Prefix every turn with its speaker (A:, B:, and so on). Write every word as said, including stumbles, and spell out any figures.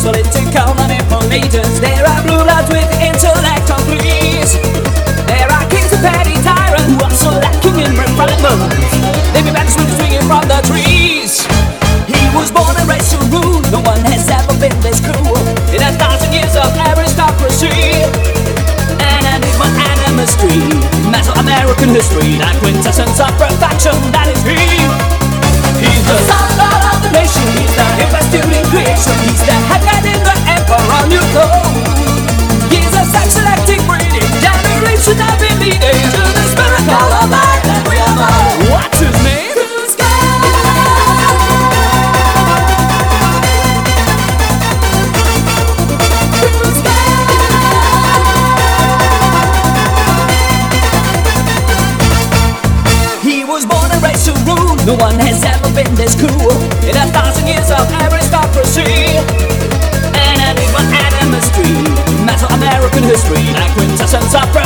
A: There's political manipulators. There are blue bloods with intellect on fleas. There are kings and petty tyrants who are so lacking in refinement. They be banished with swinging from the trees. He was born and raised to rule. No one has ever been this cruel in a thousand years of aristocracy. Enigma and mystery, Mesoamerican history, the quintessence of perfection, that is he. He's the son of the nation, he's the investing creation, he's the head in the emperor new throne. He's a sex-selecting breeding, generation I've been leading to this miracle of life that we are born. What's his name? No one has ever been this cool in a thousand years of aristocracy. An enigma and a mystery, Mesoamerican history, the quintessence of